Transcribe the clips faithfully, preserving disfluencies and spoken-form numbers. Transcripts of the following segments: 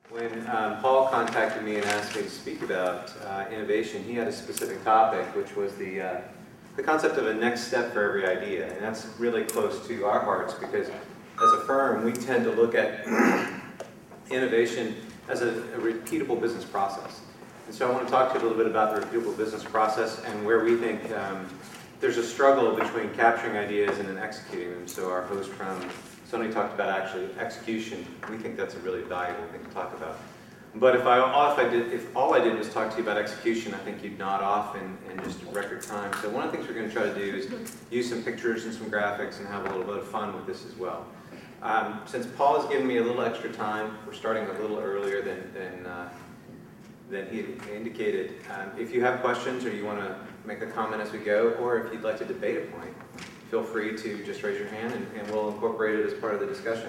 When um, Paul contacted me and asked me to speak about uh, innovation, he had a specific topic, which was the, uh, the concept of a next step for every idea. And that's really close to our hearts because as a firm, we tend to look at innovation as a, a repeatable business process. And so I want to talk to you a little bit about the repeatable business process and where we think um, there's a struggle between capturing ideas and then executing them. So our host from Sony talked about actually execution. We think that's a really valuable thing to talk about. But if I, if I did, if all I did was talk to you about execution, I think you'd nod off in, in just record time. So one of the things we're going to try to do is use some pictures and some graphics and have a little bit of fun with this as well. Um, since Paul has given me a little extra time, we're starting a little earlier than, than, uh, than he indicated. Um, if you have questions or you want to make a comment as we go, or if you'd like to debate a point, feel free to just raise your hand and, and we'll incorporate it as part of the discussion.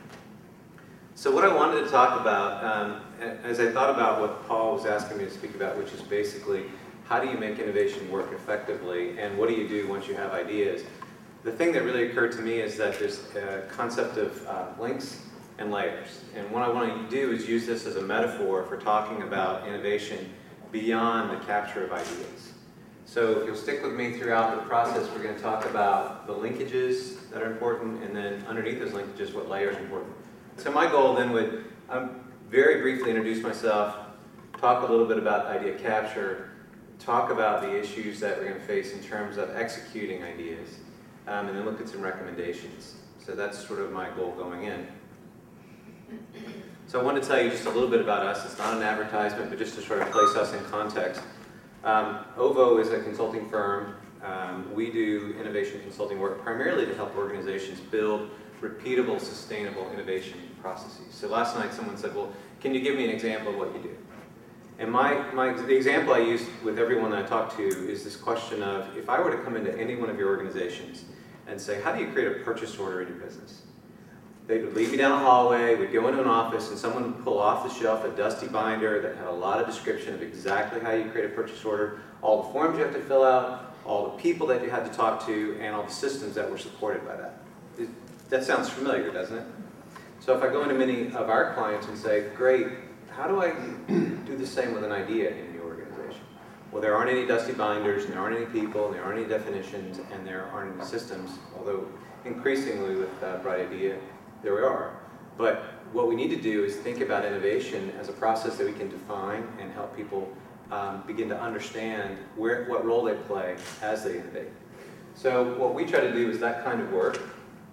So what I wanted to talk about, um, as I thought about what Paul was asking me to speak about, which is basically how do you make innovation work effectively and what do you do once you have ideas, the thing that really occurred to me is that there's a concept of uh, links and layers. And what I want to do is use this as a metaphor for talking about innovation beyond the capture of ideas. So if you'll stick with me throughout the process, we're going to talk about the linkages that are important, and then underneath those linkages, what layers are important. So my goal then would um, very briefly introduce myself, talk a little bit about idea capture, talk about the issues that we're going to face in terms of executing ideas, um, and then look at some recommendations. So that's sort of my goal going in. So I want to tell you just a little bit about us. It's not an advertisement, but just to sort of place us in context. Um, O V O is a consulting firm. Um, we do innovation consulting work primarily to help organizations build repeatable, sustainable innovation processes. So last night someone said, well, can you give me an example of what you do? And my, my, the example I use with everyone that I talk to is this question of, if I were to come into any one of your organizations and say, how do you create a purchase order in your business? They would lead me down a hallway, we'd go into an office, and someone would pull off the shelf a dusty binder that had a lot of description of exactly how you create a purchase order, all the forms you have to fill out, all the people that you had to talk to, and all the systems that were supported by that. That sounds familiar, doesn't it? So if I go into many of our clients and say, great, how do I do the same with an idea in your organization? Well, there aren't any dusty binders, and there aren't any people, and there aren't any definitions, and there aren't any systems, although increasingly with uh, Bright Idea, there we are. But what we need to do is think about innovation as a process that we can define and help people um, begin to understand where, what role they play as they innovate. So what we try to do is that kind of work.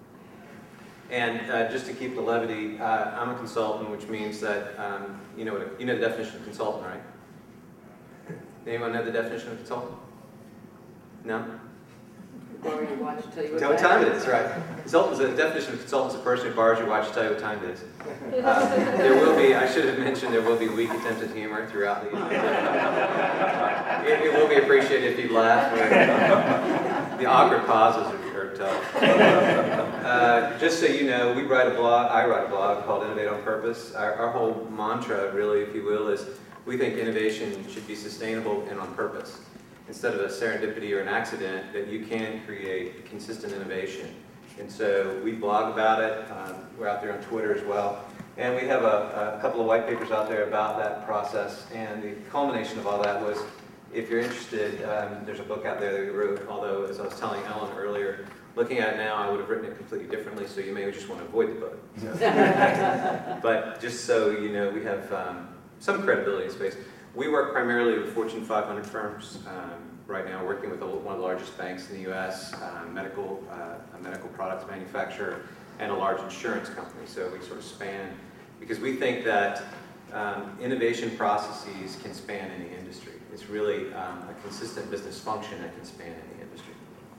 And uh, just to keep the levity, uh, I'm a consultant, which means that, um, you know, what a, you know the definition of consultant, right? Anyone know the definition of consultant? No? Borrow your watch to tell you what Tell what time it is, right. Consultant's a definition of consultant is a person who borrows your watch to tell you what time it is. Uh, there will be, I should have mentioned, there will be weak attempts at humor throughout the evening. it, it will be appreciated if you laugh. The awkward pauses would be heard tough. Uh, just so you know, we write a blog, I write a blog called Innovate on Purpose. Our, our whole mantra, really, if you will, is we think innovation should be sustainable and on purpose. Instead of a serendipity or an accident, that you can create consistent innovation. And so we blog about it. Um, we're out there on Twitter as well. And we have a, a couple of white papers out there about that process. And the culmination of all that was, if you're interested, um, there's a book out there that we wrote, although, as I was telling Ellen earlier, looking at it now, I would have written it completely differently, so you may just want to avoid the book. So. But just so you know, we have um, some credibility in space. We work primarily with Fortune five hundred firms um, right now, working with one of the largest banks in the U S, uh, medical, uh, a medical products manufacturer, and a large insurance company. So we sort of span, because we think that um, innovation processes can span any industry. It's really um, a consistent business function that can span any industry.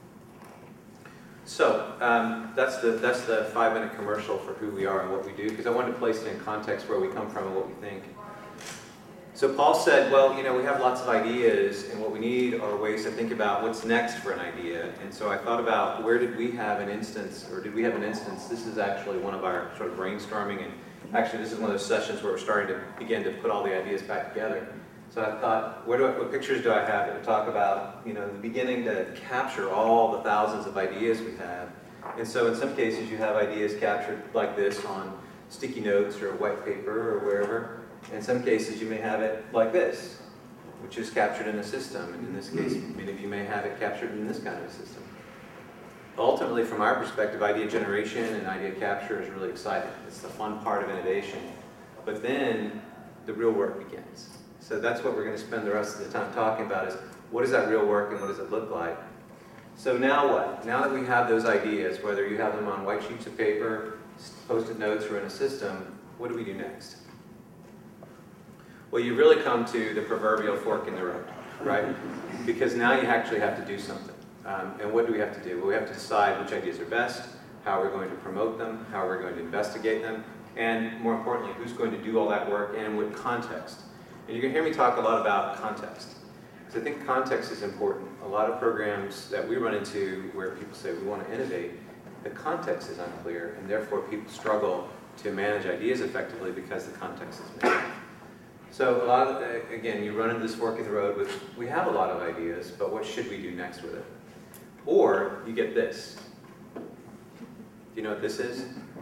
So um, that's the that's the five-minute commercial for who we are and what we do, because I wanted to place it in context where we come from and what we think. So Paul said, well, you know, we have lots of ideas, and what we need are ways to think about what's next for an idea. And so I thought about, where did we have an instance, or did we have an instance? This is actually one of our sort of brainstorming, and actually this is one of those sessions where we're starting to begin to put all the ideas back together. So I thought, where do I, what pictures do I have that would talk about, you know, the beginning to capture all the thousands of ideas we have. And so in some cases you have ideas captured like this on sticky notes or white paper or wherever. In some cases, you may have it like this, which is captured in a system. And in this case, many of you may have it captured in this kind of a system. Ultimately, from our perspective, idea generation and idea capture is really exciting. It's the fun part of innovation. But then the real work begins. So that's what we're going to spend the rest of the time talking about is what is that real work and what does it look like? So now what? Now that we have those ideas, whether you have them on white sheets of paper, post-it notes, or in a system, what do we do next? Well, you really come to the proverbial fork in the road, right? Because now you actually have to do something. Um, and what do we have to do? Well, we have to decide which ideas are best, how we're going to promote them, how we're going to investigate them, and more importantly, who's going to do all that work and in what context. And you're going to hear me talk a lot about context. Because I think context is important. A lot of programs that we run into where people say we want to innovate, the context is unclear, and therefore people struggle to manage ideas effectively because the context is missing. So a lot of, again, you run into this fork in the road with, we have a lot of ideas, but what should we do next with it? Or you get this. Do you know what this is?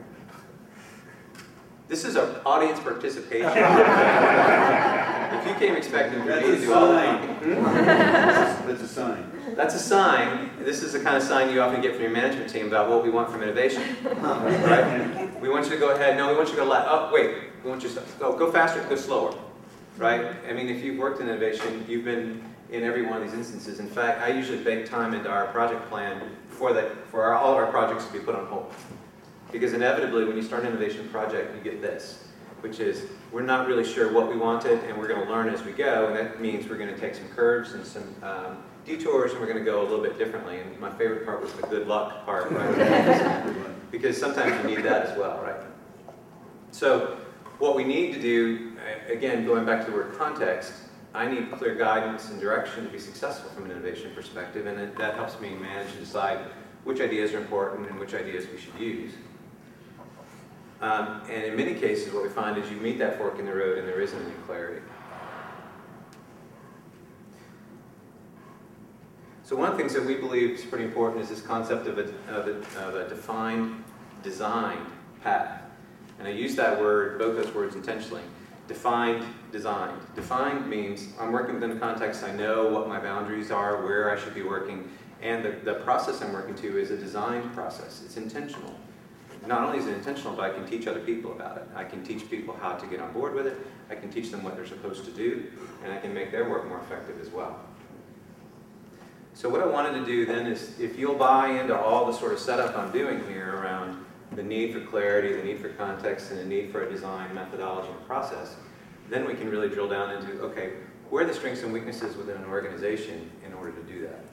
This is an audience participation. If you came expecting me to do all the talking. That's a sign. That's a sign. This is the kind of sign you often get from your management team about what we want from innovation. Right? We want you to go ahead. No, we want you to go left. Oh, wait. We want you to go, go faster, go slower. Right? I mean, if you've worked in innovation, you've been in every one of these instances. In fact, I usually bake time into our project plan for, that, for our, all of our projects to be put on hold. Because inevitably, when you start an innovation project, you get this, which is we're not really sure what we wanted, and we're going to learn as we go, and that means we're going to take some curves and some um, detours, and we're going to go a little bit differently. And my favorite part was the good luck part, right? Because sometimes you need that as well, right? So what we need to do, again, going back to the word context, I need clear guidance and direction to be successful from an innovation perspective, and that helps me manage and decide which ideas are important and which ideas we should use. Um, and in many cases, what we find is you meet that fork in the road and there isn't any clarity. So one of the things that we believe is pretty important is this concept of a, of a, of a defined, designed path. And I use that word, both those words intentionally. Defined, designed. Defined means I'm working within a context, I know what my boundaries are, where I should be working, and the, the process I'm working to is a designed process. It's intentional. Not only is it intentional, but I can teach other people about it. I can teach people how to get on board with it. I can teach them what they're supposed to do, and I can make their work more effective as well. So what I wanted to do then is, if you'll buy into all the sort of setup I'm doing here around the need for clarity, the need for context, and the need for a design methodology and process, then we can really drill down into, okay, where are the strengths and weaknesses within an organization in order to do that?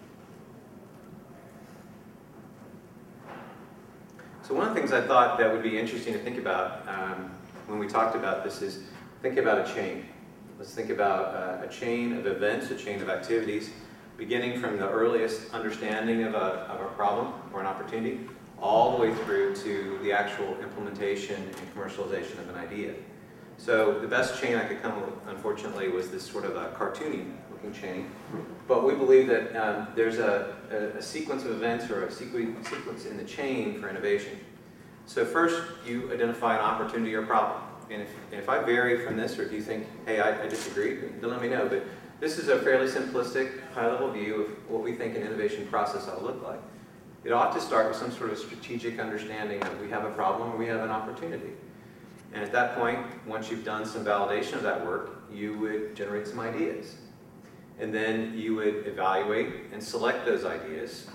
So one of the things I thought that would be interesting to think about um, when we talked about this is think about a chain. Let's think about uh, a chain of events, a chain of activities, beginning from the earliest understanding of a, of a problem or an opportunity, all the way through to the actual implementation and commercialization of an idea. So the best chain I could come up with, unfortunately, was this sort of a cartoony looking chain. But we believe that um, there's a, a, a sequence of events or a sequ sequence in the chain for innovation. So first, you identify an opportunity or problem. And if, and if I vary from this, or if you think, hey, I, I disagree, then let me know. But this is a fairly simplistic, high-level view of what we think an innovation process ought to look like. It ought to start with some sort of strategic understanding that we have a problem or we have an opportunity. And at that point, once you've done some validation of that work, you would generate some ideas. And then you would evaluate and select those ideas.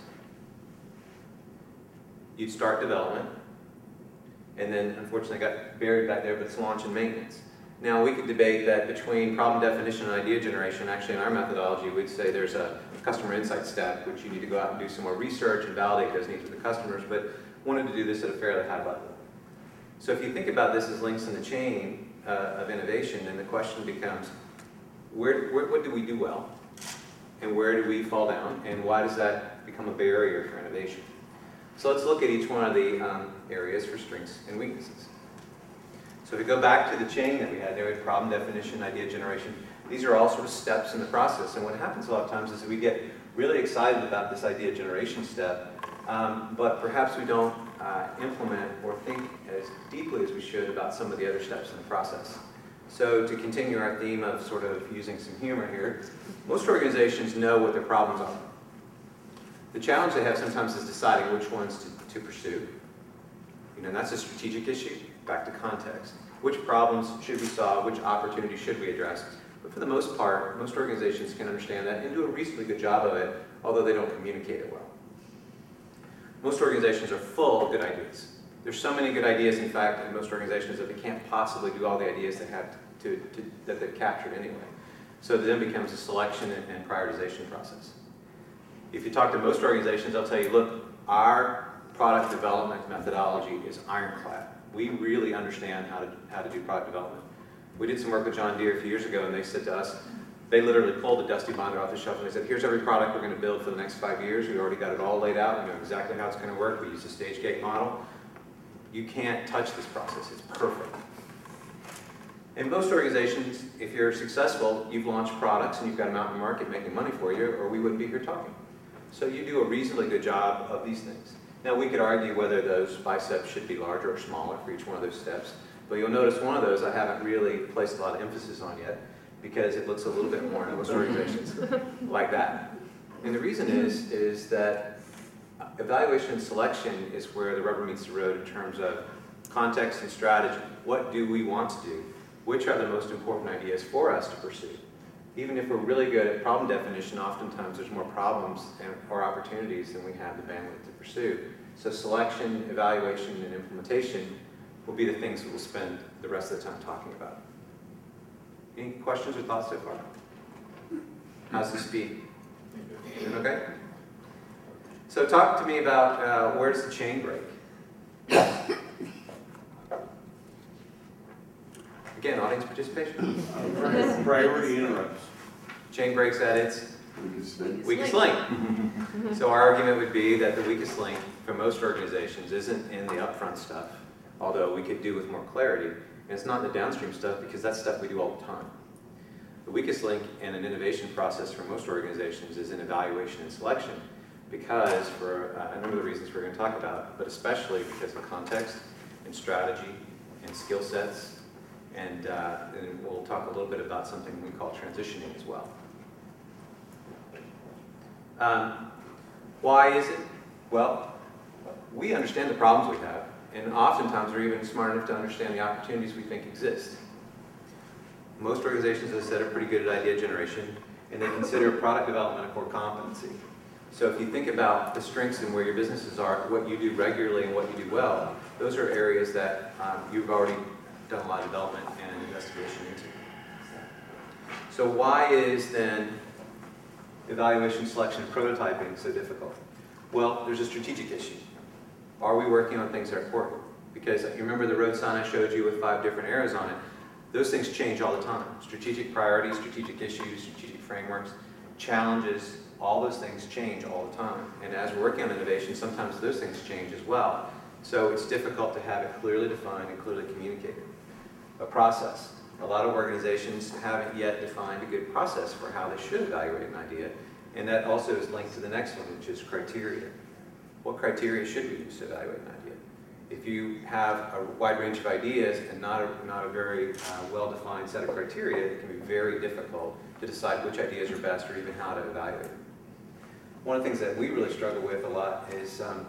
You'd start development. And then, unfortunately, I got buried back there, but it's launch and maintenance. Now, we could debate that between problem definition and idea generation. Actually, in our methodology, we'd say there's a customer insight step, which you need to go out and do some more research and validate those needs with the customers, but wanted to do this at a fairly high level. So if you think about this as links in the chain uh, of innovation, then the question becomes, where, where, what do we do well? And where do we fall down? And why does that become a barrier for innovation? So let's look at each one of the um, areas for strengths and weaknesses. So if we go back to the chain that we had there, we had problem definition, idea generation. These are all sort of steps in the process. And what happens a lot of times is we get really excited about this idea generation step, um, but perhaps we don't uh, implement or think as deeply as we should about some of the other steps in the process. So to continue our theme of sort of using some humor here, most organizations know what their problems are. The challenge they have sometimes is deciding which ones to, to pursue. You know, and that's a strategic issue, back to context. Which problems should we solve, which opportunities should we address? But for the most part, most organizations can understand that and do a reasonably good job of it, although they don't communicate it well. Most organizations are full of good ideas. There's so many good ideas, in fact, in most organizations that they can't possibly do all the ideas they have to, to, that they've captured anyway. So it then becomes a selection and, and prioritization process. If you talk to most organizations, they'll tell you, look, our product development methodology is ironclad. We really understand how to, how to do product development. We did some work with John Deere a few years ago, and they said to us, they literally pulled the Dusty Binder off the shelf, and they said, here's every product we're going to build for the next five years. We already got it all laid out. We know exactly how it's going to work. We use a stage gate model. You can't touch this process. It's perfect. In most organizations, if you're successful, you've launched products and you've got them out in the market making money for you, or we wouldn't be here talking. So you do a reasonably good job of these things. Now, we could argue whether those biceps should be larger or smaller for each one of those steps, but you'll notice one of those I haven't really placed a lot of emphasis on yet, because it looks a little bit more in most organizations like that. And the reason is, is that evaluation and selection is where the rubber meets the road in terms of context and strategy. What do we want to do? Which are the most important ideas for us to pursue? Even if we're really good at problem definition, oftentimes there's more problems and, or opportunities than we have the bandwidth to pursue. So selection, evaluation, and implementation will be the things that we'll spend the rest of the time talking about. Any questions or thoughts so far? How's the speed? Doing okay? So talk to me about uh, where's the chain break? Again, audience participation. Priority interrupts. Chain breaks at its Weakest link. weakest link. So our argument would be that the weakest link for most organizations isn't in the upfront stuff, although we could do with more clarity. And it's not the downstream stuff, because that's stuff we do all the time. The weakest link in an innovation process for most organizations is in evaluation and selection, because for uh, a number of the reasons we're going to talk about, but especially because of context and strategy and skill sets, and, uh, and we'll talk a little bit about something we call transitioning as well. Um, why is it? Well, we understand the problems we have, and oftentimes we're even smart enough to understand the opportunities we think exist. Most organizations, as I said, are pretty good at idea generation, and they consider product development a core competency. So if you think about the strengths and where your businesses are, what you do regularly and what you do well, those are areas that um, you've already done a lot of development and investigation into. So why is then evaluation, selection, and prototyping so difficult? Well, there's a strategic issue. Are we working on things that are important? Because you remember the road sign I showed you with five different arrows on it? Those things change all the time. Strategic priorities, strategic issues, strategic frameworks, challenges, all those things change all the time. And as we're working on innovation, sometimes those things change as well. So it's difficult to have it clearly defined and clearly communicated. A process. A lot of organizations haven't yet defined a good process for how they should evaluate an idea. And that also is linked to the next one, which is criteria. What criteria should we use to evaluate an idea? If you have a wide range of ideas and not a, not a very uh, well-defined set of criteria, it can be very difficult to decide which ideas are best or even how to evaluate them. One of the things that we really struggle with a lot is, um,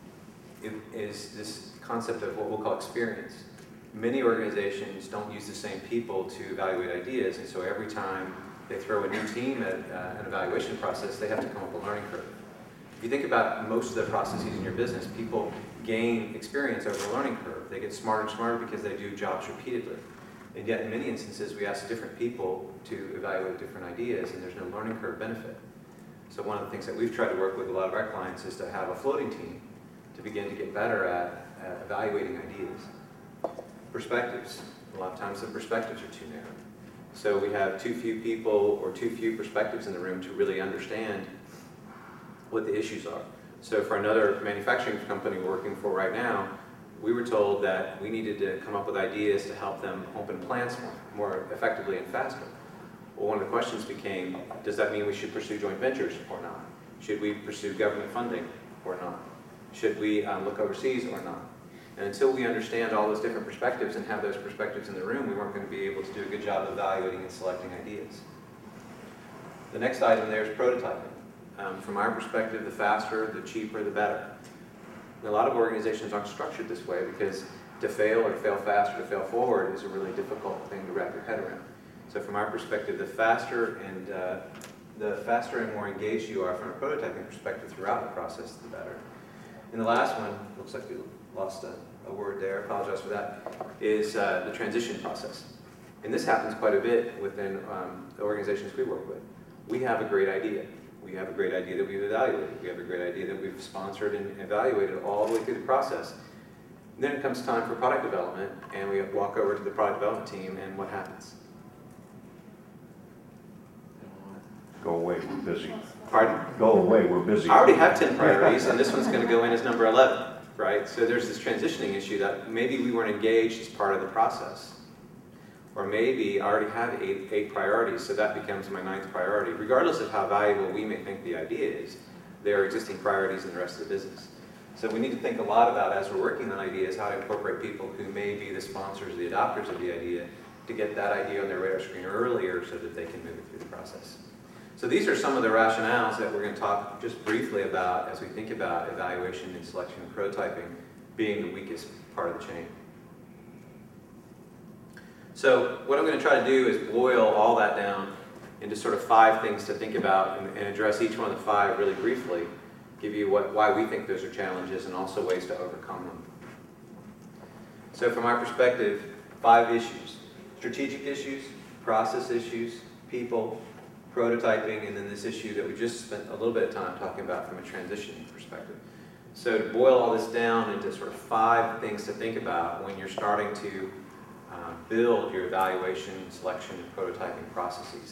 is this concept of what we'll call experience. Many organizations don't use the same people to evaluate ideas, and so every time they throw a new team at uh, an evaluation process, they have to come up a learning curve. If you think about most of the processes in your business, people gain experience over the learning curve. They get smarter and smarter because they do jobs repeatedly. And yet, in many instances, we ask different people to evaluate different ideas, and there's no learning curve benefit. So one of the things that we've tried to work with a lot of our clients is to have a floating team to begin to get better at, at evaluating ideas. Perspectives. A lot of times the perspectives are too narrow. So we have too few people or too few perspectives in the room to really understand what the issues are. So for another manufacturing company we're working for right now, we were told that we needed to come up with ideas to help them open plants more, more effectively and faster. Well, one of the questions became, does that mean we should pursue joint ventures or not? Should we pursue government funding or not? Should we um, look overseas or not? And until we understand all those different perspectives and have those perspectives in the room, we weren't going to be able to do a good job evaluating and selecting ideas. The next item there is prototyping. Um, from our perspective, the faster, the cheaper, the better. And a lot of organizations aren't structured this way because to fail or to fail fast or to fail forward is a really difficult thing to wrap your head around. So from our perspective, the faster and uh, the faster and more engaged you are from a prototyping perspective throughout the process, the better. And the last one, looks like we lost a, a word there, apologize for that, is uh, the transition process. And this happens quite a bit within um, the organizations we work with. We have a great idea. We have a great idea that we've evaluated. We have a great idea that we've sponsored and evaluated all the way through the process. And then it comes time for product development, and we walk over to the product development team, and what happens? Go away, we're busy. Pardon? Go away, we're busy. I already have ten priorities, and this one's going to go in as number eleven, right? So there's this transitioning issue that maybe we weren't engaged as part of the process. Or maybe I already have eight, eight priorities, so that becomes my ninth priority. Regardless of how valuable we may think the idea is, there are existing priorities in the rest of the business. So we need to think a lot about, as we're working on ideas, how to incorporate people who may be the sponsors, the adopters of the idea, to get that idea on their radar screen earlier so that they can move it through the process. So these are some of the rationales that we're going to talk just briefly about as we think about evaluation and selection and prototyping being the weakest part of the chain. So what I'm going to try to do is boil all that down into sort of five things to think about and, and address each one of the five really briefly, give you what, why we think those are challenges and also ways to overcome them. So from our perspective, five issues: strategic issues, process issues, people, prototyping, and then this issue that we just spent a little bit of time talking about from a transitioning perspective. So to boil all this down into sort of five things to think about when you're starting to uh, build your evaluation, selection, and prototyping processes.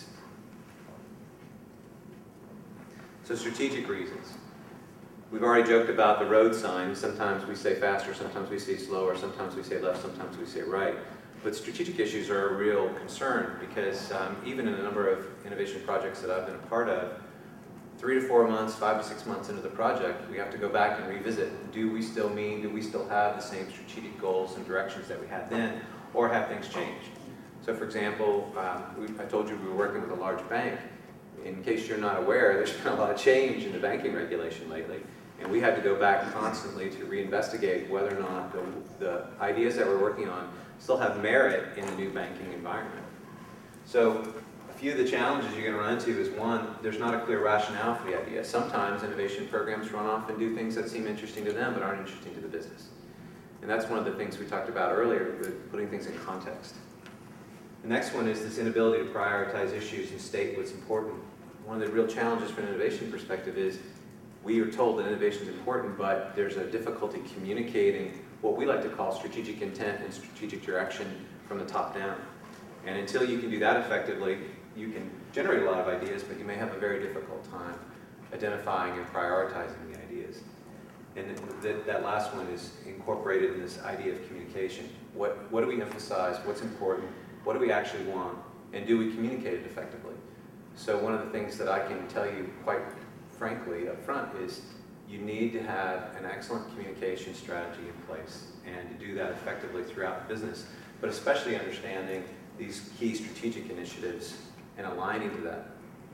So strategic reasons. We've already joked about the road signs. Sometimes we say faster, sometimes we say slower, sometimes we say left, sometimes we say right. But strategic issues are a real concern because um, even in a number of innovation projects that I've been a part of, three to four months, five to six months into the project, we have to go back and revisit. Do we still mean, do we still have the same strategic goals and directions that we had then, or have things changed? So for example, um, we, I told you we were working with a large bank. In case you're not aware, there's been a lot of change in the banking regulation lately. And we had to go back constantly to reinvestigate whether or not the, the ideas that we're working on still have merit in the new banking environment. So a few of the challenges you're going to run into is, one, there's not a clear rationale for the idea. Sometimes innovation programs run off and do things that seem interesting to them but aren't interesting to the business. And that's one of the things we talked about earlier with putting things in context. The next one is this inability to prioritize issues and state what's important. One of the real challenges from an innovation perspective is we are told that innovation is important, but there's a difficulty communicating what we like to call strategic intent and strategic direction from the top down. And until you can do that effectively, you can generate a lot of ideas, but you may have a very difficult time identifying and prioritizing the ideas. And th that last one is incorporated in this idea of communication. What, what do we emphasize? What's important? What do we actually want? And do we communicate it effectively? So one of the things that I can tell you quite frankly up front is you need to have an excellent communication strategy in place and to do that effectively throughout the business, but especially understanding these key strategic initiatives and aligning to that.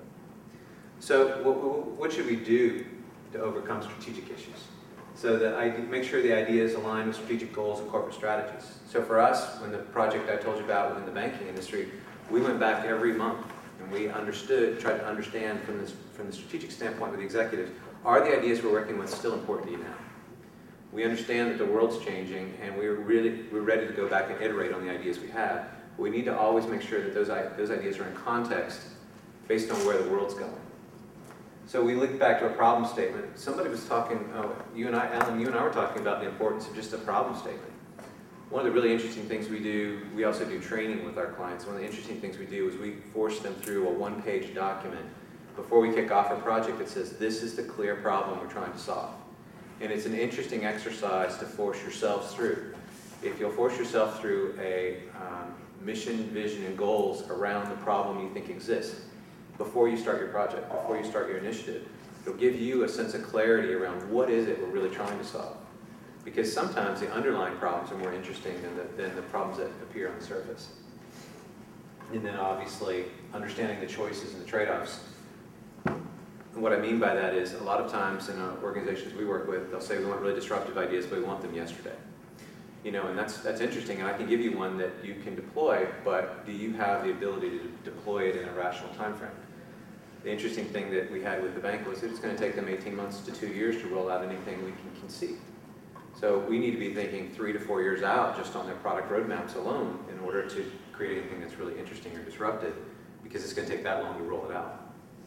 So what, what should we do to overcome strategic issues? So that I make sure the ideas align with strategic goals and corporate strategies. So for us, when the project I told you about within the banking industry, we went back every month and we understood, tried to understand from this, from the strategic standpoint with the executives, are the ideas we're working with still important to you now? We understand that the world's changing and we're really, we're ready to go back and iterate on the ideas we have. But we need to always make sure that those, those ideas are in context based on where the world's going. So we look back to a problem statement. Somebody was talking, oh, you and I, Alan, you and I were talking about the importance of just a problem statement. One of the really interesting things we do, we also do training with our clients. One of the interesting things we do is we force them through a one-page document before we kick off a project that says, this is the clear problem we're trying to solve. And it's an interesting exercise to force yourselves through. If you'll force yourself through a um, mission, vision, and goals around the problem you think exists, before you start your project, before you start your initiative, It'll give you a sense of clarity around what is it we're really trying to solve. Because sometimes the underlying problems are more interesting than the, than the problems that appear on the surface. And then obviously, understanding the choices and the trade-offs. And what I mean by that is, a lot of times in uh, organizations we work with, they'll say we want really disruptive ideas, but we want them yesterday. You know, and that's, that's interesting, and I can give you one that you can deploy, but do you have the ability to deploy it in a rational time frame? The interesting thing that we had with the bank was that it's going to take them eighteen months to two years to roll out anything we can conceive. So we need to be thinking three to four years out just on their product roadmaps alone in order to create anything that's really interesting or disruptive, because it's going to take that long to roll it out.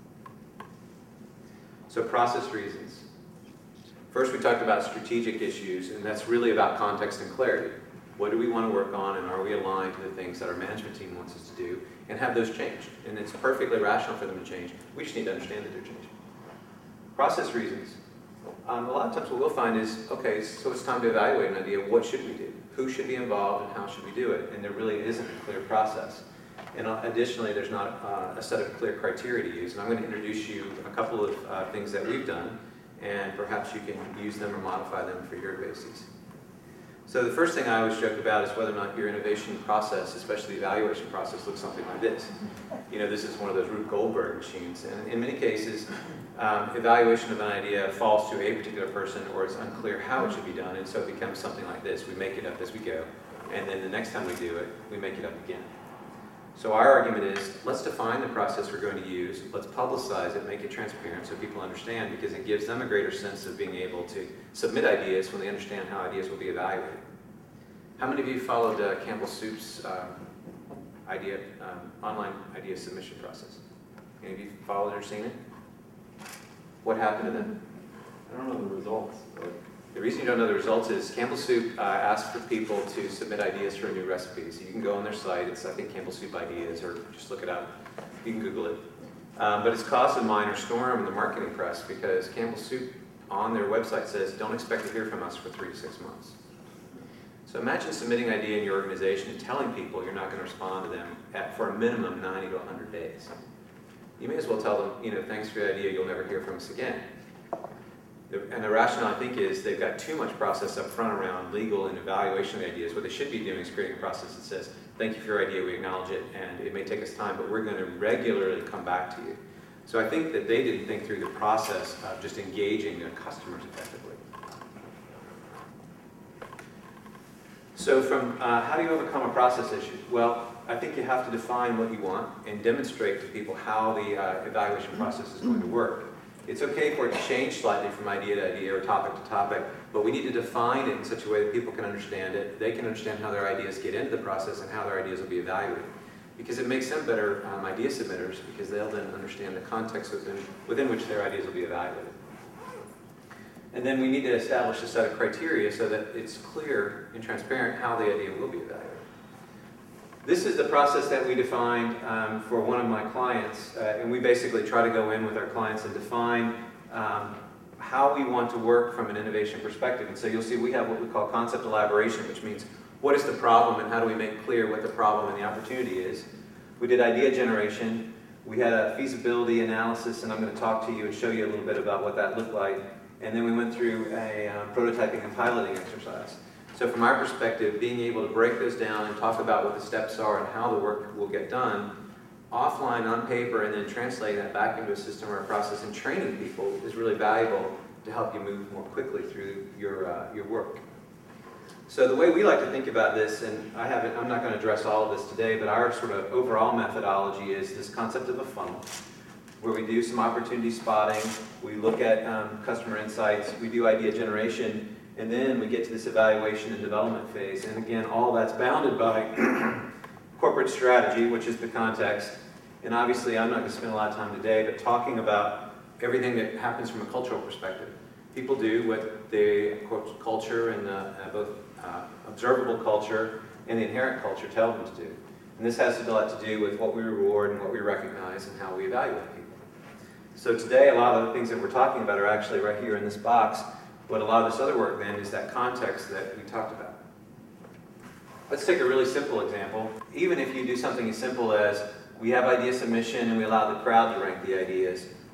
So process reasons. First, we talked about strategic issues, and that's really about context and clarity. What do we want to work on, and are we aligned to the things that our management team wants us to do, and have those changed? And it's perfectly rational for them to change. We just need to understand that they're changing. Process reasons. Um, a lot of times what we'll find is, okay, so it's time to evaluate an idea. What should we do? Who should be involved, and how should we do it? And there really isn't a clear process. And uh, additionally, there's not uh, a set of clear criteria to use. And I'm going to introduce you a couple of uh, things that we've done, and perhaps you can use them or modify them for your bases. So the first thing I always joke about is whether or not your innovation process, especially the evaluation process, looks something like this. You know, this is one of those Rube Goldberg machines, and in many cases, um, evaluation of an idea falls to a particular person, or it's unclear how it should be done, and so it becomes something like this. We make it up as we go, and then the next time we do it, we make it up again. So our argument is, let's define the process we're going to use, let's publicize it, make it transparent so people understand, because it gives them a greater sense of being able to submit ideas when they understand how ideas will be evaluated. How many of you followed uh, Campbell Soup's um, idea, um, online idea submission process? Any of you followed or seen it? What happened to them? I don't know the results, but The reason you don't know the results is Campbell Soup uh, asked for people to submit ideas for new recipes. You can go on their site, it's I think Campbell Soup Ideas, or just look it up. You can Google it. Um, but it's caused a minor storm in the marketing press because Campbell Soup on their website says, don't expect to hear from us for three to six months. So imagine submitting an idea in your organization and telling people you're not going to respond to them at, for a minimum, ninety to one hundred days. You may as well tell them, you know, thanks for your idea, you'll never hear from us again. And the rationale, I think, is they've got too much process up front around legal and evaluation of ideas. What they should be doing is creating a process that says, thank you for your idea, we acknowledge it, and it may take us time, but we're going to regularly come back to you. So I think that they didn't think through the process of just engaging their customers effectively. So from uh, how do you overcome a process issue? Well, I think you have to define what you want and demonstrate to people how the uh, evaluation process is going to work. It's okay for it to change slightly from idea to idea or topic to topic, but we need to define it in such a way that people can understand it, they can understand how their ideas get into the process and how their ideas will be evaluated. Because it makes them better um, idea submitters, because they'll then understand the context within, within which their ideas will be evaluated. And then we need to establish a set of criteria so that it's clear and transparent how the idea will be evaluated. This is the process that we defined um, for one of my clients, uh, and we basically try to go in with our clients and define um, how we want to work from an innovation perspective. And so you'll see we have what we call concept elaboration, which means what is the problem and how do we make clear what the problem and the opportunity is. We did idea generation, we had a feasibility analysis, and I'm going to talk to you and show you a little bit about what that looked like. And then we went through a uh, prototyping and piloting exercise. So from our perspective, being able to break those down and talk about what the steps are and how the work will get done, offline on paper, and then translating that back into a system or a process and training people is really valuable to help you move more quickly through your, uh, your work. So the way we like to think about this, and I haven't, I'm not going to address all of this today, but our sort of overall methodology is this concept of a funnel, where we do some opportunity spotting, we look at um, customer insights, we do idea generation, and then we get to this evaluation and development phase. And again, all that's bounded by corporate strategy, which is the context. And obviously, I'm not going to spend a lot of time today, but talking about everything that happens from a cultural perspective. People do what the culture and the, uh, both uh, observable culture and the inherent culture tell them to do. And this has a lot to do with what we reward and what we recognize and how we evaluate people. So today, a lot of the things that we're talking about are actually right here in this box. But a lot of this other work then is that context that we talked about. Let's take a really simple example. Even if you do something as simple as we have idea submission and we allow the crowd to rank the ideas,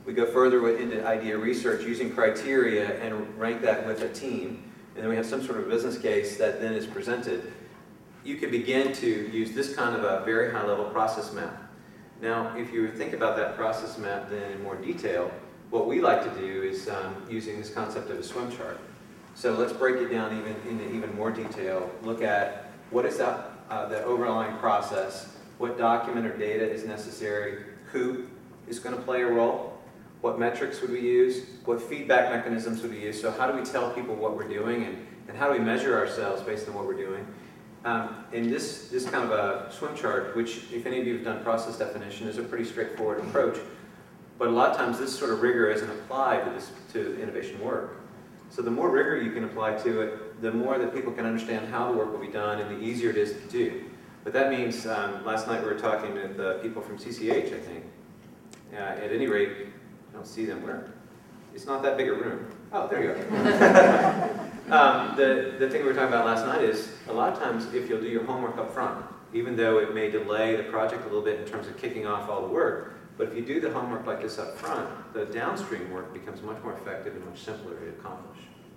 We go further with- into idea research using criteria and rank that with a team. And then we have some sort of business case that then is presented. You can begin to use this kind of a very high-level process map. Now, if you think about that process map then in more detail, what we like to do is um, using this concept of a swim chart. So let's break it down even into even more detail. Look at what is that, uh, the overlying process, what document or data is necessary, who is going to play a role, what metrics would we use, what feedback mechanisms would we use, so how do we tell people what we're doing, and, and how do we measure ourselves based on what we're doing. Um, and this, this kind of a swim chart, which if any of you have done process definition, is a pretty straightforward approach, but a lot of times this sort of rigor isn't applied to, this, to innovation work. So the more rigor you can apply to it, the more that people can understand how the work will be done and the easier it is to do. But that means, um, last night we were talking with the people from C C H, I think. Uh, at any rate, I don't see them where. It's not that big a room. Oh, there you go. um, the, the thing we were talking about last night is, a lot of times if you'll do your homework up front, even though it may delay the project a little bit in terms of kicking off all the work, but if you do the homework like this up front, the downstream work becomes much more effective and much simpler to accomplish.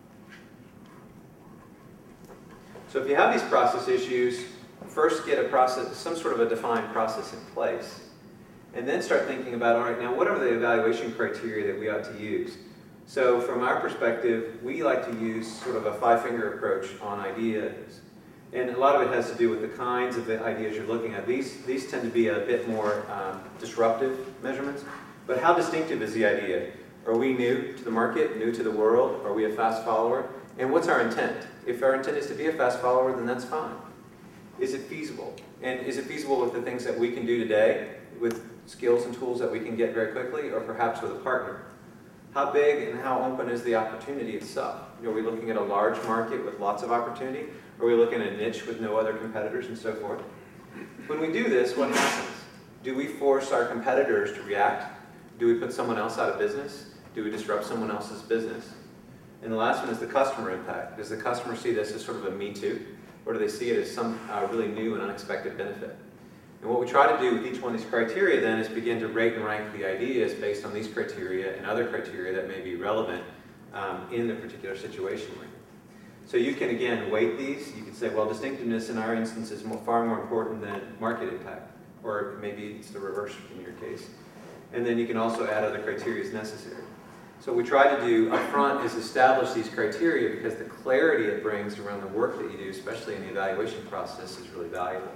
So if you have these process issues, first get a process, some sort of a defined process in place. And then start thinking about, all right, now what are the evaluation criteria that we ought to use? So from our perspective, we like to use sort of a five-finger approach on ideas. And a lot of it has to do with the kinds of ideas you're looking at. These, these tend to be a bit more um, disruptive measurements. But how distinctive is the idea? Are we new to the market, new to the world? Are we a fast follower? And what's our intent? If our intent is to be a fast follower, then that's fine. Is it feasible? And is it feasible with the things that we can do today, with skills and tools that we can get very quickly, or perhaps with a partner? How big and how open is the opportunity itself? Are we looking at a large market with lots of opportunity? Are we looking at a niche with no other competitors and so forth? When we do this, what happens? Do we force our competitors to react? Do we put someone else out of business? Do we disrupt someone else's business? And the last one is the customer impact. Does the customer see this as sort of a me too? Or do they see it as some uh, really new and unexpected benefit? And what we try to do with each one of these criteria then is begin to rate and rank the ideas based on these criteria and other criteria that may be relevant um, in the particular situation we're in. So you can, again, weight these. You can say, well, distinctiveness in our instance is more, far more important than market impact. Or maybe it's the reverse in your case. And then you can also add other criteria as necessary. So what we try to do up front is establish these criteria because the clarity it brings around the work that you do, especially in the evaluation process, is really valuable.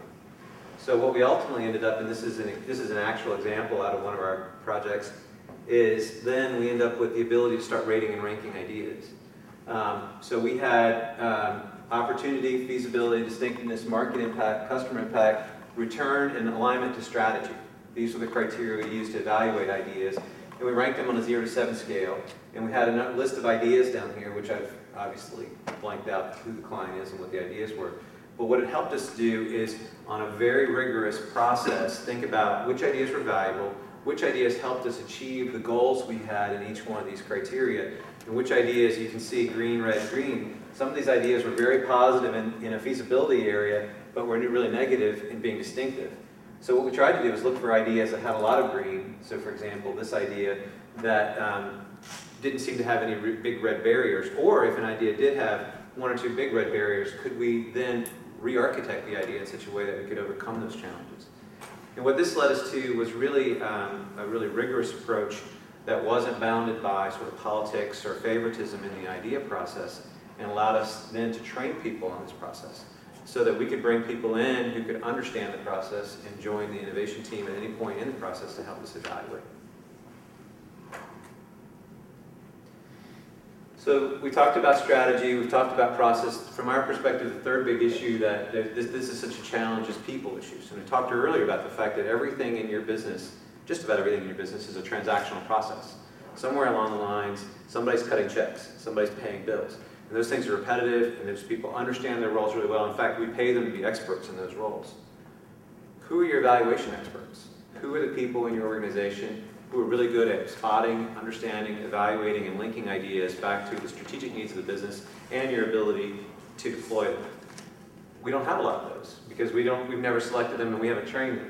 So what we ultimately ended up, and this is an, this is an actual example out of one of our projects, is then we end up with the ability to start rating and ranking ideas. Um, so we had um, opportunity, feasibility, distinctiveness, market impact, customer impact, return, and alignment to strategy. These were the criteria we used to evaluate ideas. And we ranked them on a zero to seven scale. And we had a list of ideas down here, which I've obviously blanked out who the client is and what the ideas were. But what it helped us do is, on a very rigorous process, think about which ideas were valuable, which ideas helped us achieve the goals we had in each one of these criteria, and which ideas, you can see green, red, green. Some of these ideas were very positive in, in a feasibility area, but were really negative in being distinctive. So what we tried to do is look for ideas that had a lot of green. So for example, this idea that um, didn't seem to have any big red barriers, or if an idea did have one or two big red barriers, could we then re-architect the idea in such a way that we could overcome those challenges? And what this led us to was really um, a really rigorous approach that wasn't bounded by sort of politics or favoritism in the idea process, and allowed us then to train people on this process so that we could bring people in who could understand the process and join the innovation team at any point in the process to help us evaluate. So we talked about strategy, we've talked about process. From our perspective, the third big issue that this, this is such a challenge is people issues. And we talked earlier about the fact that everything in your business, just about everything in your business, is a transactional process. Somewhere along the lines, somebody's cutting checks, somebody's paying bills. And those things are repetitive, and those people understand their roles really well. In fact, we pay them to be experts in those roles. Who are your evaluation experts? Who are the people in your organization who are really good at spotting, understanding, evaluating, and linking ideas back to the strategic needs of the business and your ability to deploy them? We don't have a lot of those because we don't, we've never selected them and we haven't trained them.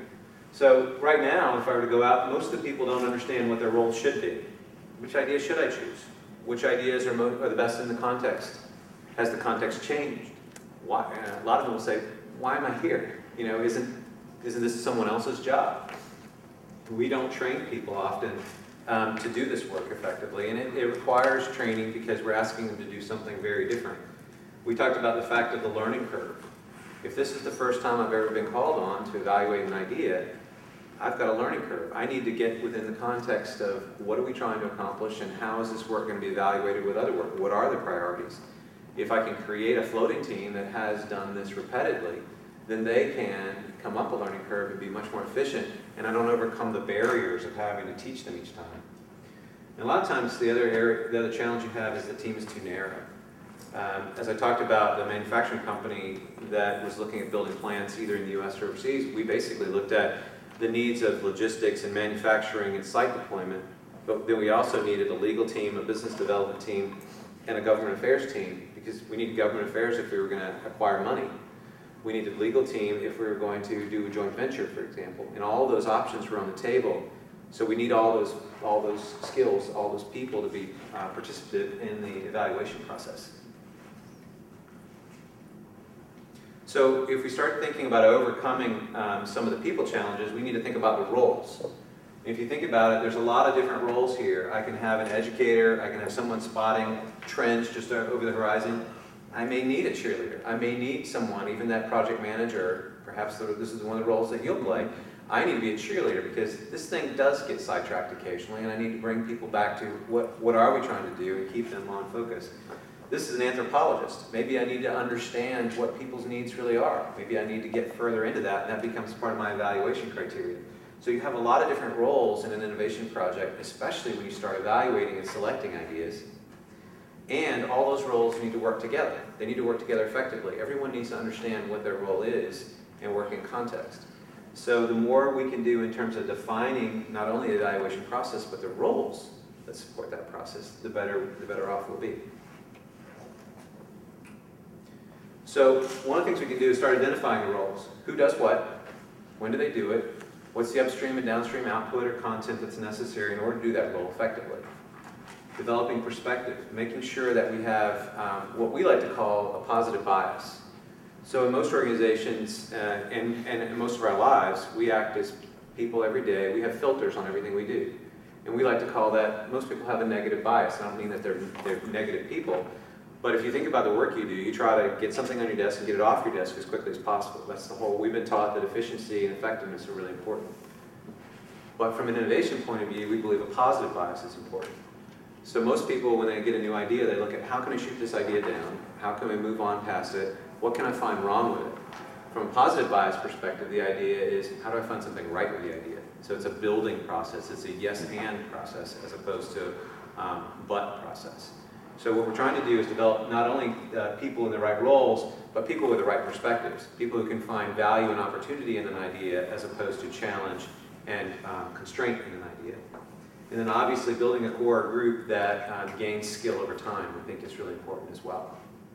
So right now, if I were to go out, most of the people don't understand what their role should be. Which idea should I choose? Which ideas are, mo are the best in the context? Has the context changed? Why, uh, a lot of them will say, why am I here? You know, isn't, isn't this someone else's job? We don't train people often um, to do this work effectively, and it, it requires training because we're asking them to do something very different. We talked about the fact of the learning curve. If this is the first time I've ever been called on to evaluate an idea, I've got a learning curve. I need to get within the context of what are we trying to accomplish and how is this work going to be evaluated with other work? What are the priorities? If I can create a floating team that has done this repetitively, then they can come up a learning curve and be much more efficient, and I don't overcome the barriers of having to teach them each time. And a lot of times the other, area, the other challenge you have is the team is too narrow. Um, as I talked about the manufacturing company that was looking at building plants either in the U S or overseas, we basically looked at the needs of logistics and manufacturing and site deployment, but then we also needed a legal team, a business development team, and a government affairs team, because we needed government affairs if we were going to acquire money. We needed a legal team if we were going to do a joint venture, for example. And all of those options were on the table. So we need all those, all those skills, all those people to be uh, participative in the evaluation process. So if we start thinking about overcoming um, some of the people challenges, we need to think about the roles. If you think about it, there's a lot of different roles here. I can have an educator, I can have someone spotting trends just over the horizon. I may need a cheerleader. I may need someone, even that project manager, perhaps this is one of the roles that you'll play. I need to be a cheerleader because this thing does get sidetracked occasionally, and I need to bring people back to what, what are we trying to do and keep them on focus. This is an anthropologist. Maybe I need to understand what people's needs really are. Maybe I need to get further into that, and that becomes part of my evaluation criteria. So you have a lot of different roles in an innovation project, especially when you start evaluating and selecting ideas. And all those roles need to work together. They need to work together effectively. Everyone needs to understand what their role is and work in context. So the more we can do in terms of defining not only the evaluation process, but the roles that support that process, the better, the better off we'll be. So one of the things we can do is start identifying the roles. Who does what? When do they do it? What's the upstream and downstream output or content that's necessary in order to do that role effectively? Developing perspective, making sure that we have um, what we like to call a positive bias. So in most organizations uh, and, and in most of our lives, we act as people every day. We have filters on everything we do. And we like to call that, most people have a negative bias. I don't mean that they're, they're negative people, but if you think about the work you do, you try to get something on your desk and get it off your desk as quickly as possible. That's the whole, we've been taught that efficiency and effectiveness are really important. But from an innovation point of view, we believe a positive bias is important. So most people, when they get a new idea, they look at how can I shoot this idea down? How can we move on past it? What can I find wrong with it? From a positive bias perspective, the idea is how do I find something right with the idea? So it's a building process. It's a yes and process as opposed to um, but process. So what we're trying to do is develop not only uh, people in the right roles, but people with the right perspectives. People who can find value and opportunity in an idea as opposed to challenge and um, constraint in an idea. And then obviously building a core group that um, gains skill over time, I think is really important as well.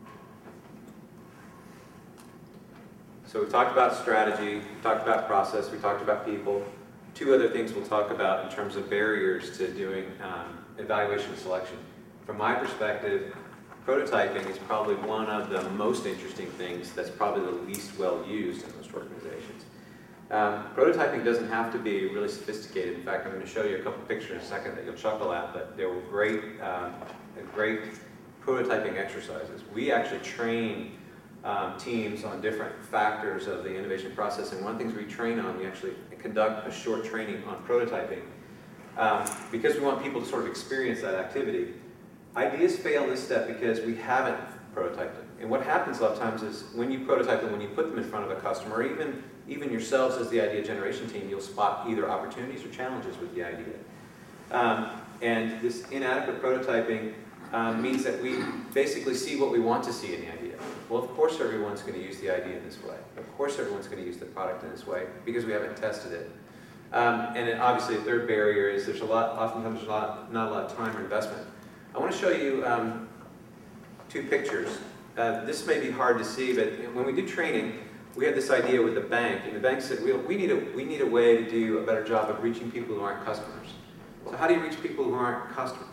So we talked about strategy, we talked about process, we talked about people. Two other things we'll talk about in terms of barriers to doing um, evaluation and selection. From my perspective, prototyping is probably one of the most interesting things that's probably the least well used in most organizations. Um, prototyping doesn't have to be really sophisticated. In fact, I'm going to show you a couple pictures in a second that you'll chuckle at, but they were great, um, great prototyping exercises. We actually train um, teams on different factors of the innovation process, and one of the things we train on, we actually conduct a short training on prototyping um, because we want people to sort of experience that activity. Ideas fail in this step because we haven't prototyped them. And what happens a lot of times is when you prototype them, when you put them in front of a customer, or even, even yourselves as the idea generation team, you'll spot either opportunities or challenges with the idea. Um, and this inadequate prototyping um, means that we basically see what we want to see in the idea. Well, of course everyone's going to use the idea in this way. Of course everyone's going to use the product in this way because we haven't tested it. Um, and then obviously the third barrier is there's a lot, oftentimes there's a lot, not a lot of time or investment. I want to show you um, two pictures. Uh, this may be hard to see, but when we do training, we had this idea with the bank, and the bank said, we, we, need a, we need a way to do a better job of reaching people who aren't customers. So how do you reach people who aren't customers?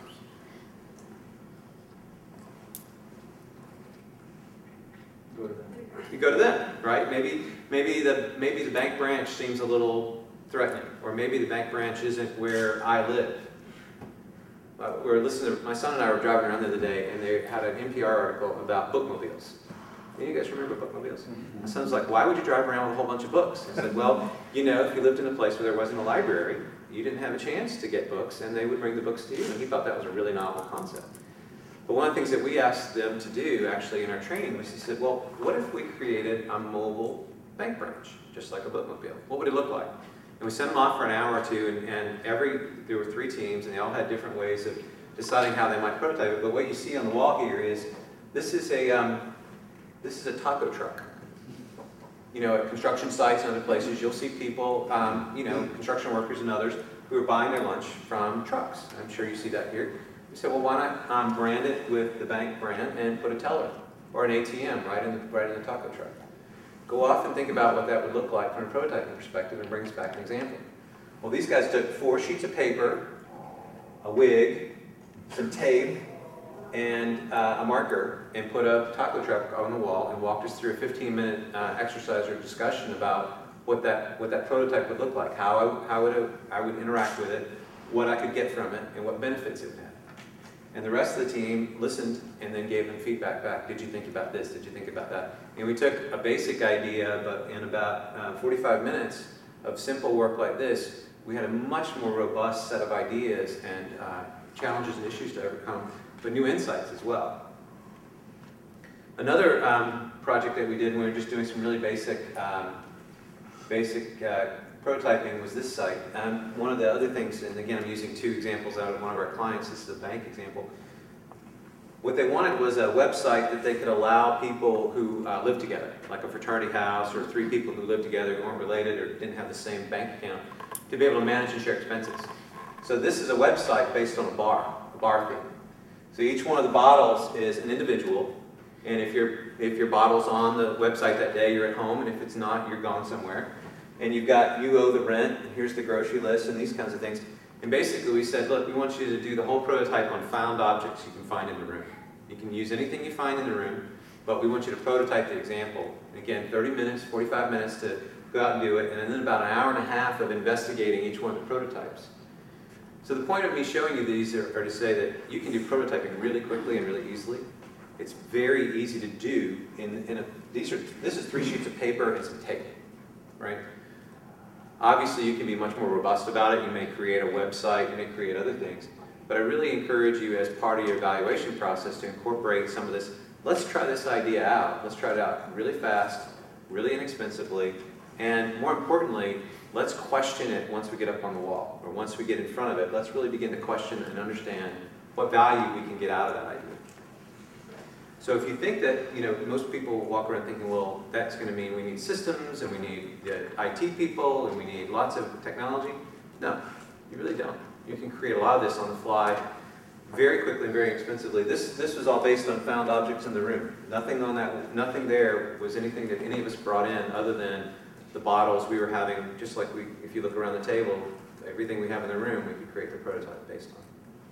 Go to them. You go to them, right? Maybe, maybe, the, maybe the bank branch seems a little threatening, or maybe the bank branch isn't where I live. Uh, we were listening to, my son and I were driving around the other day, and they had an N P R article about bookmobiles. Any of you guys remember bookmobiles? My son's like, why would you drive around with a whole bunch of books? I said, well, you know, if you lived in a place where there wasn't a library, you didn't have a chance to get books, and they would bring the books to you, and he thought that was a really novel concept. But one of the things that we asked them to do, actually, in our training was, he said, well, what if we created a mobile bank branch, just like a bookmobile? What would it look like? And we sent them off for an hour or two, and, and every, there were three teams, and they all had different ways of deciding how they might prototype it. But what you see on the wall here is, this is a, um, this is a taco truck. You know, at construction sites and other places, you'll see people, um, you know, construction workers and others, who are buying their lunch from trucks. I'm sure you see that here. We said, well, why not um, brand it with the bank brand and put a teller or an A T M right in the, right in the taco truck? Go off and think about what that would look like from a prototyping perspective and bring us back an example. Well, these guys took four sheets of paper, a wig, some tape, and uh, a marker, and put a taco truck on the wall and walked us through a fifteen minute uh, exercise or discussion about what that, what that prototype would look like, how I, how would I, I would interact with it, what I could get from it, and what benefits it would have. And the rest of the team listened and then gave them feedback back. Did you think about this? Did you think about that? And we took a basic idea, but in about uh, forty-five minutes of simple work like this, we had a much more robust set of ideas and uh, challenges and issues to overcome, but new insights as well. Another um, project that we did when we were just doing some really basic, um, basic uh, prototyping was this site. Um, one of the other things, and again I'm using two examples out of one of our clients, this is a bank example. What they wanted was a website that they could allow people who uh, live together, like a fraternity house or three people who lived together who weren't related or didn't have the same bank account, to be able to manage and share expenses. So this is a website based on a bar, a bar theme. So each one of the bottles is an individual, and if, your if your bottle's on the website that day, you're at home, and if it's not, you're gone somewhere. And you've got, you owe the rent, and here's the grocery list, and these kinds of things. And basically we said, look, we want you to do the whole prototype on found objects you can find in the room. You can use anything you find in the room, but we want you to prototype the example. And again, thirty minutes, forty-five minutes to go out and do it, and then about an hour and a half of investigating each one of the prototypes. So the point of me showing you these are, are to say that you can do prototyping really quickly and really easily. It's very easy to do. In, in a, these are, this is three sheets of paper and some tape, right? Obviously, you can be much more robust about it. You may create a website, you may create other things. But I really encourage you as part of your evaluation process to incorporate some of this. Let's try this idea out. Let's try it out really fast, really inexpensively, and more importantly, let's question it once we get up on the wall, or once we get in front of it. Let's really begin to question and understand what value we can get out of that idea. So if you think that, you know, most people walk around thinking, well, that's going to mean we need systems, and we need uh, I T people, and we need lots of technology. No, you really don't. You can create a lot of this on the fly very quickly and very inexpensively. This, this was all based on found objects in the room. Nothing on that, nothing there was anything that any of us brought in other than the bottles we were having, just like we, if you look around the table, everything we have in the room, we could create the prototype based on.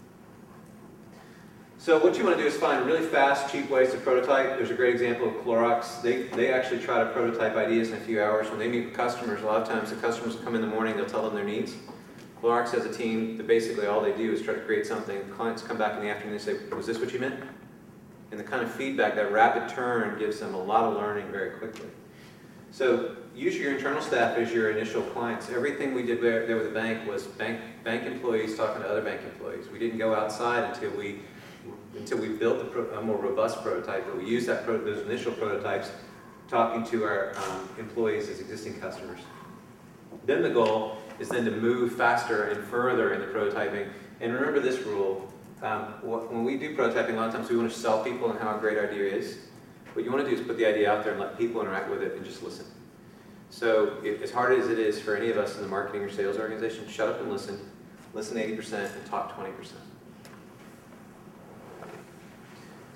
So what you want to do is find really fast, cheap ways to prototype. There's a great example of Clorox. They, they actually try to prototype ideas in a few hours. When they meet with customers, a lot of times the customers will come in the morning, they'll tell them their needs. Clorox has a team that basically all they do is try to create something. Clients come back in the afternoon and say, was this what you meant? And the kind of feedback, that rapid turn, gives them a lot of learning very quickly. So use your internal staff as your initial clients. Everything we did there, there with the bank was bank, bank employees talking to other bank employees. We didn't go outside until we until we built a, pro, a more robust prototype, but we used that pro, those initial prototypes talking to our um, employees as existing customers. Then the goal is then to move faster and further in the prototyping. And remember this rule, um, when we do prototyping, a lot of times we want to sell people on how a great idea is. What you want to do is put the idea out there and let people interact with it and just listen. So if, as hard as it is for any of us in the marketing or sales organization, shut up and listen. Listen eighty percent and talk twenty percent.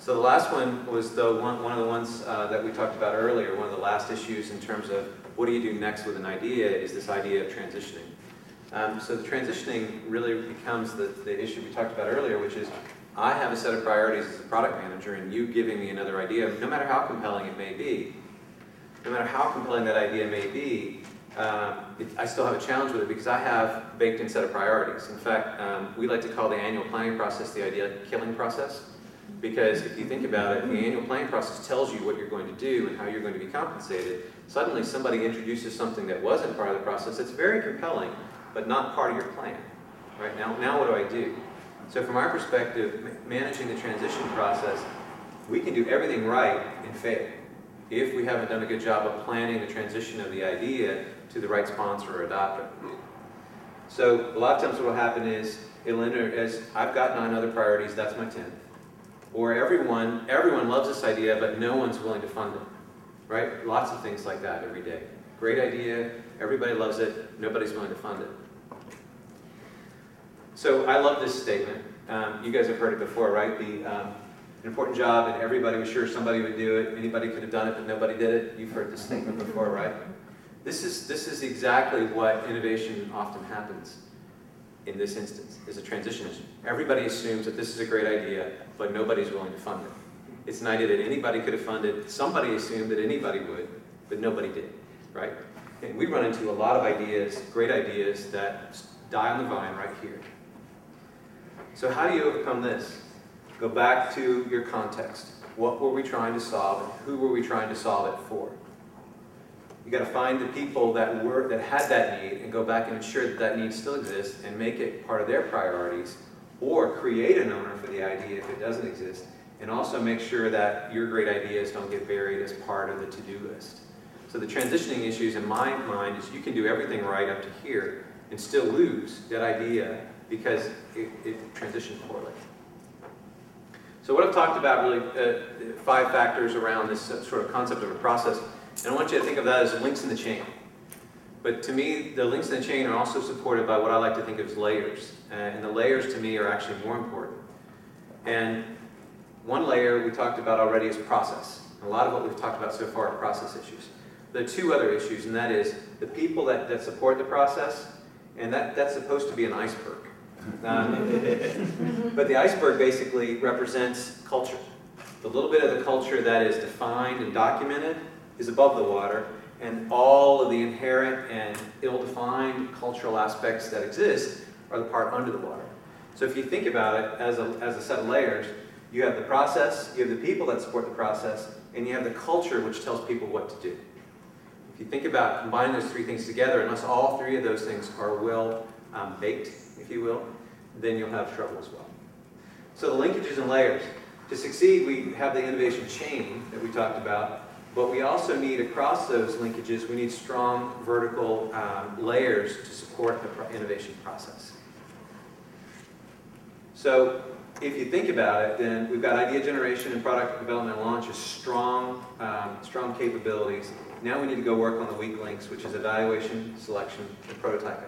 So the last one was the one, one of the ones uh, that we talked about earlier, one of the last issues in terms of what do you do next with an idea is this idea of transitioning. Um, so the transitioning really becomes the, the issue we talked about earlier, which is I have a set of priorities as a product manager and you giving me another idea, no matter how compelling it may be, no matter how compelling that idea may be, um, it, I still have a challenge with it because I have a baked-in set of priorities. In fact, um, we like to call the annual planning process the idea killing process. Because if you think about it, the annual planning process tells you what you're going to do and how you're going to be compensated. Suddenly somebody introduces something that wasn't part of the process that's very compelling, but not part of your plan. Right? Now, now what do I do? So from our perspective, managing the transition process, we can do everything right and fail if we haven't done a good job of planning the transition of the idea to the right sponsor or adopter. So a lot of times what will happen is, it'll enter as, I've got nine other priorities, that's my tenth. Or everyone, everyone loves this idea, but no one's willing to fund it, right? Lots of things like that every day. Great idea, everybody loves it, nobody's willing to fund it. So I love this statement. Um, you guys have heard it before, right? The um, an important job, and everybody was sure somebody would do it. Anybody could have done it, but nobody did it. You've heard this statement before, right? This is this is exactly what innovation often happens. In this instance, is a transition issue. Everybody assumes that this is a great idea, but nobody's willing to fund it. It's an idea that anybody could have funded. Somebody assumed that anybody would, but nobody did, right? And we run into a lot of ideas, great ideas, that die on the vine right here. So how do you overcome this? Go back to your context. What were we trying to solve, and who were we trying to solve it for? You got to find the people that were that had that need and go back and ensure that that need still exists and make it part of their priorities, or create an owner for the idea if it doesn't exist, and also make sure that your great ideas don't get buried as part of the to-do list. So the transitioning issues in my mind is you can do everything right up to here and still lose that idea because it, it transitioned poorly. So what I've talked about really, uh, five factors around this sort of concept of a process. And I want you to think of that as links in the chain. But to me, the links in the chain are also supported by what I like to think of as layers. Uh, and the layers, to me, are actually more important. And one layer we talked about already is process. And a lot of what we've talked about so far are process issues. There are two other issues, and that is the people that, that support the process, and that, that's supposed to be an iceberg. Um, but the iceberg basically represents culture. The little bit of the culture that is defined and documented is above the water, and all of the inherent and ill-defined cultural aspects that exist are the part under the water. So if you think about it as a, as a set of layers, you have the process, you have the people that support the process, and you have the culture which tells people what to do. If you think about combining those three things together, unless all three of those things are well um, baked, if you will, then you'll have trouble as well. So the linkages and layers. To succeed, we have the innovation chain that we talked about, but we also need, across those linkages, we need strong vertical um, layers to support the innovation process. So if you think about it, then we've got idea generation and product development and launch as strong, um, strong capabilities. Now we need to go work on the weak links, which is evaluation, selection, and prototyping.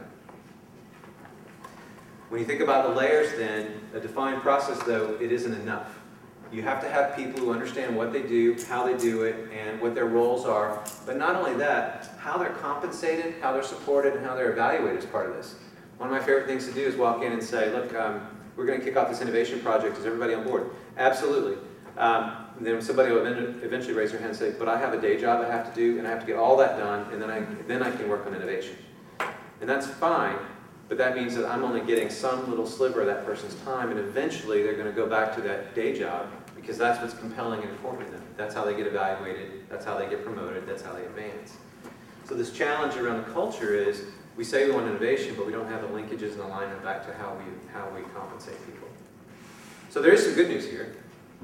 When you think about the layers then, a defined process though, it isn't enough. You have to have people who understand what they do, how they do it, and what their roles are. But not only that, how they're compensated, how they're supported, and how they're evaluated as part of this. One of my favorite things to do is walk in and say, look, um, we're going to kick off this innovation project. Is everybody on board? Absolutely. Um, and then somebody will eventually raise their hand and say, but I have a day job I have to do, and I have to get all that done, and then I, then I can work on innovation. And that's fine. But that means that I'm only getting some little sliver of that person's time, and eventually they're going to go back to that day job because that's what's compelling and important to them. That's how they get evaluated, that's how they get promoted, that's how they advance. So this challenge around the culture is we say we want innovation, but we don't have the linkages and alignment back to how we, how we compensate people. So there is some good news here.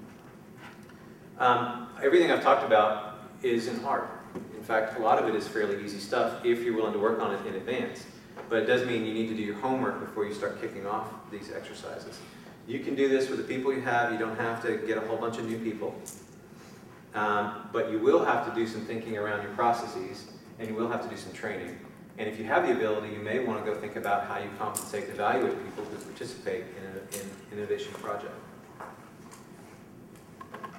Um, everything I've talked about is in art. In fact, a lot of it is fairly easy stuff if you're willing to work on it in advance. But it does mean you need to do your homework before you start kicking off these exercises. You can do this with the people you have. You don't have to get a whole bunch of new people. Um, but you will have to do some thinking around your processes, and you will have to do some training. And if you have the ability, you may want to go think about how you compensate and evaluate people who participate in an in innovation project.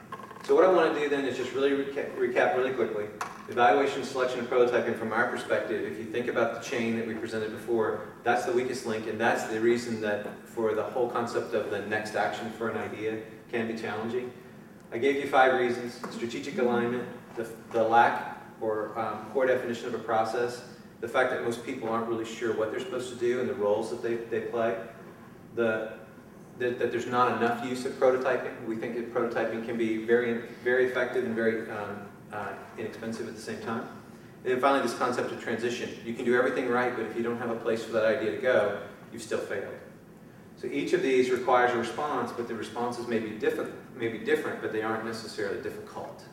So what I want to do then is just really recap, recap really quickly. Evaluation, selection, and prototyping from our perspective, if you think about the chain that we presented before, that's the weakest link, and that's the reason that for the whole concept of the next action for an idea can be challenging. I gave you five reasons: strategic alignment, the, the lack or um, poor definition of a process, the fact that most people aren't really sure what they're supposed to do and the roles that they, they play, the, that, that there's not enough use of prototyping. We think that prototyping can be very, very effective and very um, uh, inexpensive at the same time. And then finally, this concept of transition. You can do everything right, but if you don't have a place for that idea to go, you've still failed. So each of these requires a response, but the responses may be, diffi- may be different, but they aren't necessarily difficult.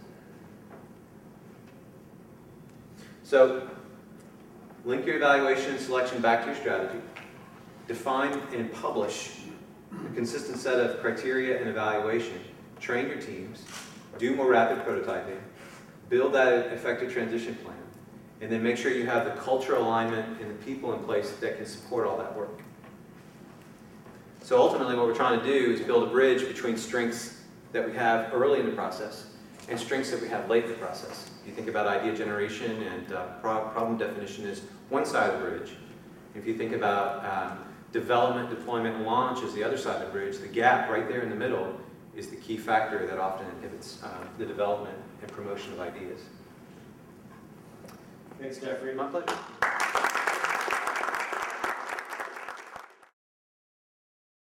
So link your evaluation and selection back to your strategy. Define and publish a consistent set of criteria and evaluation. Train your teams. Do more rapid prototyping. Build that effective transition plan. And then make sure you have the cultural alignment and the people in place that can support all that work. So ultimately what we're trying to do is build a bridge between strengths that we have early in the process and strengths that we have late in the process. If you think about idea generation and uh, pro problem definition is one side of the bridge. If you think about um, development, deployment, and launch is the other side of the bridge, the gap right there in the middle is the key factor that often inhibits uh, the development and promotion of ideas. Thanks, Jeffrey. My pleasure.